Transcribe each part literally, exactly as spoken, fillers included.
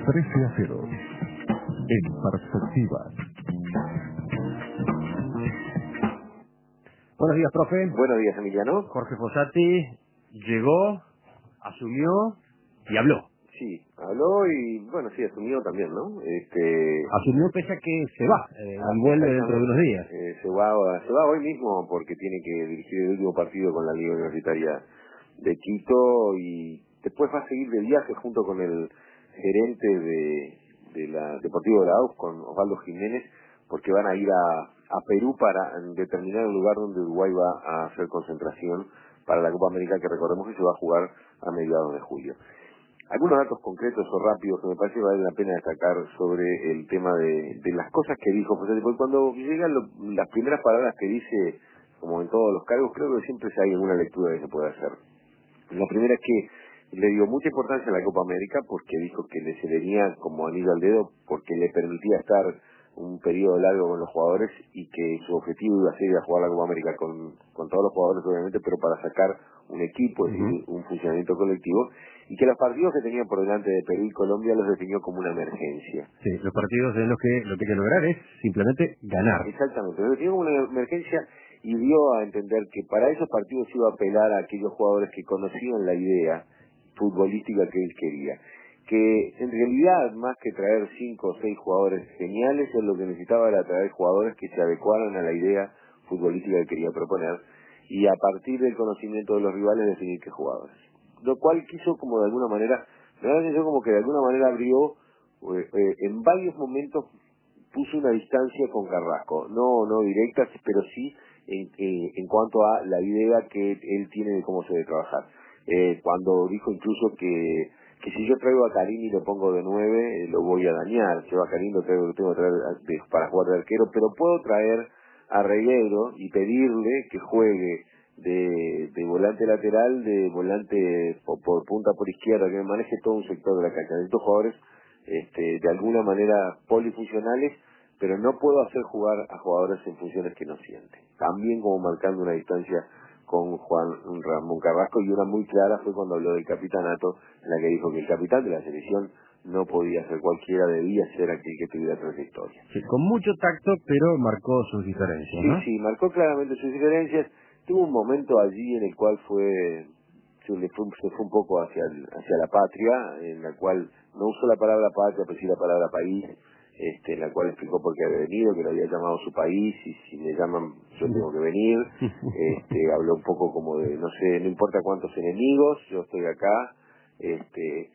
trece a cero. En perspectiva. Buenos días, profe. Buenos días, Emiliano. Jorge Fossati llegó, asumió y habló. Sí, habló y, bueno, sí, asumió también, ¿no? Este... Asumió pese a que se va, eh, ah, y vuelve dentro de unos días. Eh, se, va, se va hoy mismo porque tiene que dirigir el último partido con la Liga Universitaria de Quito y después va a seguir de viaje junto con el gerente de, de la Deportivo de la A U F, con Osvaldo Jiménez, porque van a ir a, a Perú para determinar el lugar donde Uruguay va a hacer concentración para la Copa América, que recordemos que se va a jugar a mediados de julio. Algunos datos concretos o rápidos que me parece vale la pena destacar sobre el tema de, de las cosas que dijo, porque cuando llegan lo, las primeras palabras que dice, como en todos los cargos, creo que siempre hay alguna lectura que se puede hacer. La primera es que le dio mucha importancia a la Copa América porque dijo que le se venía como anillo al dedo porque le permitía estar un periodo largo con los jugadores y que su objetivo iba a ser ir a jugar la Copa América con, con todos los jugadores obviamente, pero para sacar un equipo, es decir, un funcionamiento colectivo, y que los partidos que tenían por delante de Perú y Colombia los definió como una emergencia. Sí, los partidos en los que lo que hay que lograr es simplemente ganar. Exactamente, los definió como una emergencia y dio a entender que para esos partidos iba a apelar a aquellos jugadores que conocían la idea futbolística que él quería. Que en realidad, más que traer cinco o seis jugadores geniales, él lo que necesitaba era traer jugadores que se adecuaran a la idea futbolística que quería proponer y a partir del conocimiento de los rivales definir qué jugadores. Lo cual quiso como de alguna manera, me da la sensación como que de alguna manera abrió, eh, eh, en varios momentos puso una distancia con Carrasco, no no directa, pero sí en, eh, en cuanto a la idea que él tiene de cómo se debe trabajar. Eh, cuando dijo incluso que que si yo traigo a Karim y lo pongo de nueve, eh, lo voy a dañar. Yo a Karim lo, traigo, lo tengo que traer de, para jugar de arquero, pero puedo traer a Reguero y pedirle que juegue de, de volante lateral, de volante por, por punta por izquierda, que me maneje todo un sector de la cancha. Estos jugadores este, de alguna manera polifuncionales, pero no puedo hacer jugar a jugadores en funciones que no sienten. También como marcando una distancia con Juan Ramón Carrasco, y una muy clara fue cuando habló del capitanato, en la que dijo que el capitán de la selección no podía ser cualquiera, debía ser aquel que tuviera trayectoria. Sí, con mucho tacto, pero marcó sus diferencias, ¿no? Sí, sí, marcó claramente sus diferencias. Tuvo un momento allí en el cual fue se, le fue, se fue un poco hacia, el, hacia la patria, en la cual no usó la palabra patria, pero sí la palabra país, este, en la cual explicó por qué había venido, que lo había llamado su país, y si me llaman yo tengo que venir. Este, habló un poco como de, no sé, no importa cuántos enemigos, yo estoy acá. Este,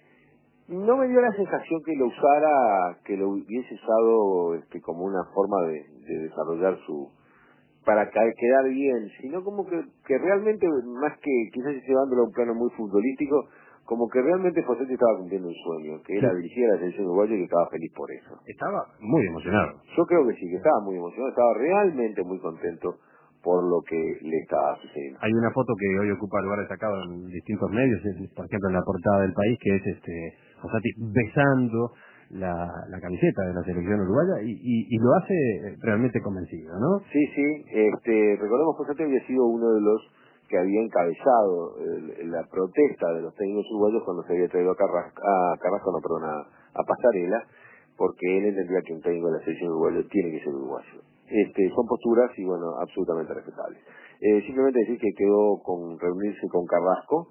no me dio la sensación que lo usara, que lo hubiese usado este, como una forma de, de desarrollar su, para quedar bien, sino como que, que realmente, más que quizás llevándolo a un plano muy futbolístico, como que realmente Fossati estaba cumpliendo un sueño, que era dirigir a la selección uruguaya y que estaba feliz por eso. Estaba muy emocionado. Yo creo que sí, que estaba muy emocionado, estaba realmente muy contento por lo que le estaba sucediendo. Hay una foto que hoy ocupa lugar destacado en distintos medios, es, por ejemplo en la portada del País, que es este Fossati besando la, la camiseta de la selección uruguaya y, y, y lo hace realmente convencido, ¿no? Sí, sí, este, recordemos que Fossati había sido uno de los que había encabezado el, la protesta de los técnicos uruguayos cuando se había traído a Carrasco, a Carrasco no, perdón, a, a Pasarela, porque él entendía que un técnico de la selección uruguaya tiene que ser uruguayo. Este, son posturas y bueno, absolutamente respetables. Eh, simplemente decir que quedó con reunirse con Carrasco,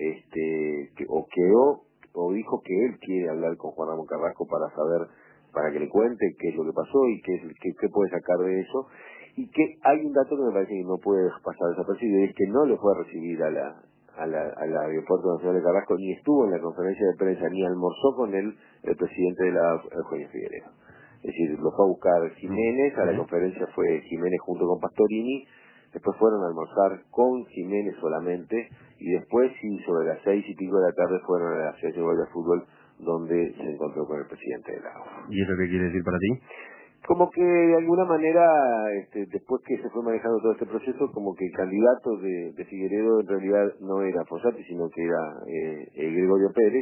este, que, o quedó, o dijo que él quiere hablar con Juan Ramón Carrasco para saber, para que le cuente qué es lo que pasó y qué, es, qué, qué puede sacar de eso. Y que hay un dato que me parece que no puede pasar desapercibido, y es que no lo fue a recibir a la, a la, al aeropuerto nacional de Carrasco, ni estuvo en la conferencia de prensa, ni almorzó con él el presidente de la Eugenio Figueredo. Es decir, lo fue a buscar Jiménez, a la conferencia fue Jiménez junto con Pastorini, después fueron a almorzar con Jiménez solamente, y después sí, sobre las seis y pico de la tarde fueron a la Asociación Uruguaya de Fútbol, donde se encontró con el presidente de la A U F. ¿Y eso qué quiere decir para ti? Como que de alguna manera, este, después que se fue manejando todo este proceso, como que el candidato de, de Figueredo en realidad no era Fossati, sino que era eh, eh, Gregorio Pérez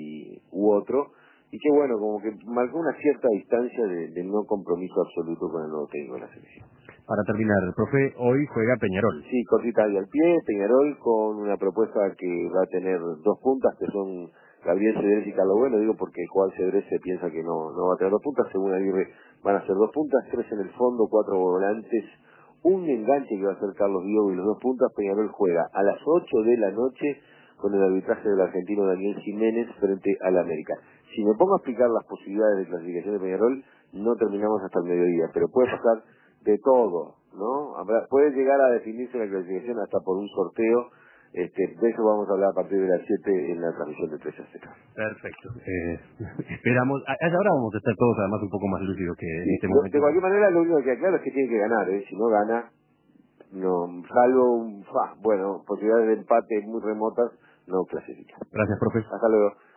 y u otro, y que bueno, como que marcó una cierta distancia de, de no compromiso absoluto con el nuevo técnico de la selección. Para terminar, profe, hoy juega Peñarol. Sí, cortita ahí al pie, Peñarol con una propuesta que va a tener dos puntas, que son Gabriel Cedrés y Carlos Bueno, digo porque el jugador Cedrés se piensa que no, no va a tener dos puntas, según Aguirre van a ser dos puntas, tres en el fondo, cuatro volantes, un enganche que va a ser Carlos Diogo y los dos puntas. Peñarol juega a las ocho de la noche con el arbitraje del argentino Daniel Jiménez frente al América. Si me pongo a explicar las posibilidades de clasificación de Peñarol, no terminamos hasta el mediodía, pero puede pasar de todo, ¿no? Habrá, puede llegar a definirse la clasificación hasta por un sorteo. Este, de eso vamos a hablar a partir de las siete en la transmisión de tres a cero. Perfecto. Eh, esperamos, a, a esa hora vamos a estar todos además un poco más lúcidos que en Sí, este de, momento. de cualquier manera, lo único que queda claro es que tiene que ganar, ¿eh? Si no gana, no, salvo un fa, bueno, posibilidades de empate muy remotas, no clasifica. Gracias, profe. Hasta luego.